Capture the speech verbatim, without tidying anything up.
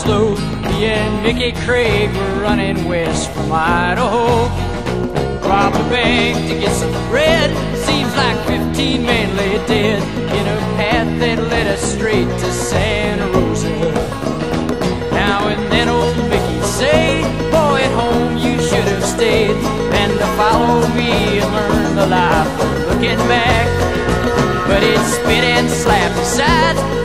float. Me and Mickey Craig were running west from Idaho. Robbed a bank to get some bread. Seems like fifteen men lay dead in a path that led us straight to Santa Rosa. Now and then old Mickey'd say, boy, at home you should have stayed, and to follow me and learn the life of looking back. But he'd spit and slap his sides